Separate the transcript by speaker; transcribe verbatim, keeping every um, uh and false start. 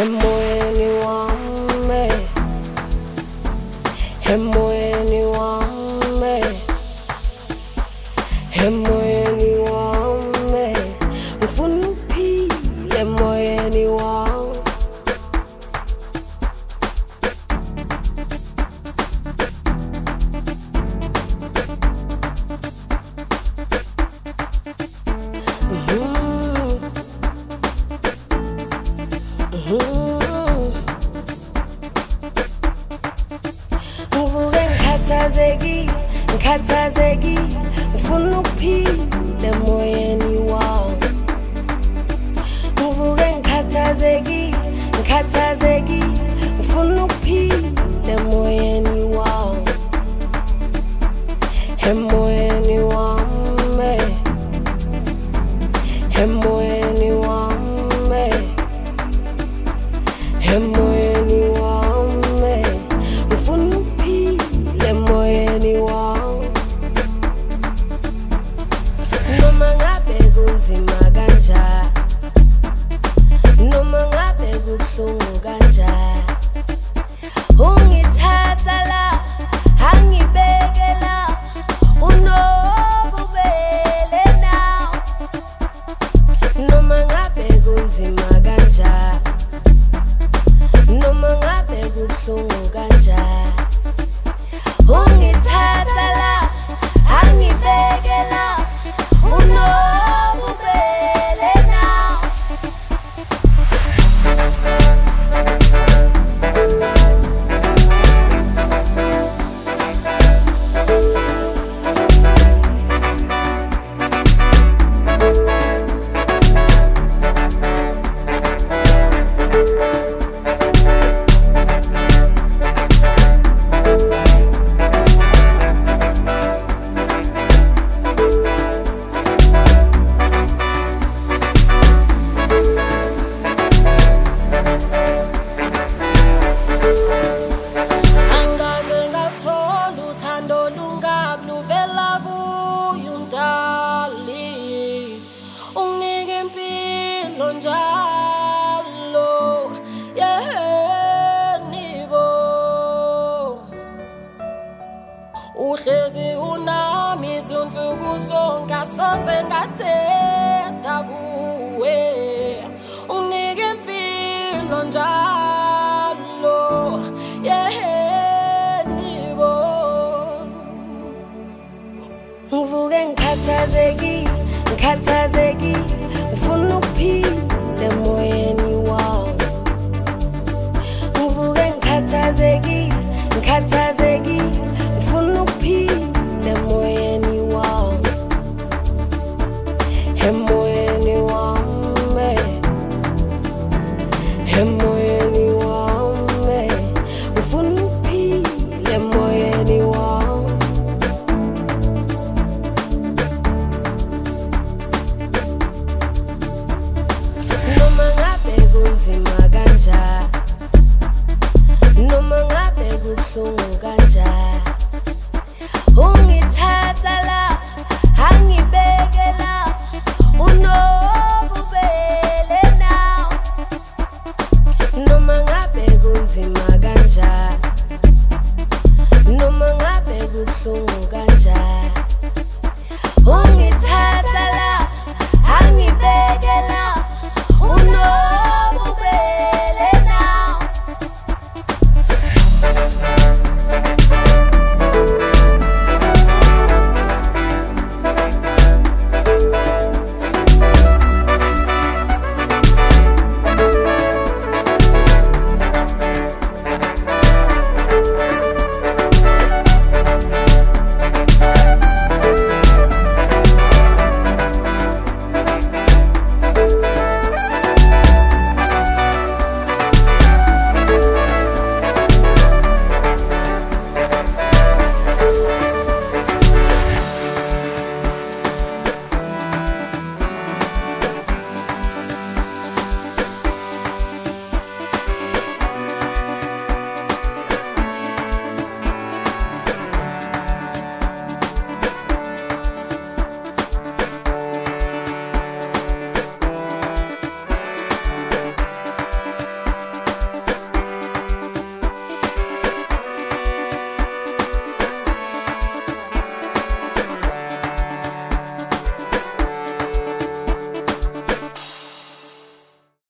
Speaker 1: emoyeni wami, emoyeni wami, emoyeni wami, ngifuna ukuphila emoyeni wami. Ngivuke ngikhathazeki, ngikhathazeki, ngifuna ukuphila emoyeni wami. Ngivuke ngikhathazeki, ngikhathazeki, ngifuna ukuphila emoyeni wami. Emoyeni wami, emoyeni wami, emoyeni wami, ngifuna ukuphila emoyeni wami. Noma ngabe kunzima kanjani, noma ngabe kubuhlungu kanjani, ungithatha la, angibeke la, unobubele now. Noma ngabe kunzima kanjani, noma ngabe kubuhlungu kanjani, ungithatha la, angibeke la, unobubele now. Angaze ngathola uthando olungakuluvela kuye uMdali, unginike impilo njalo, yehenibo. Uhlezi unami izinsuku zonke, asoze ngateta kuwe, unginike impilo njalo, yehenibo. Ngivuke ngikhathazeki, ngikhathazeki,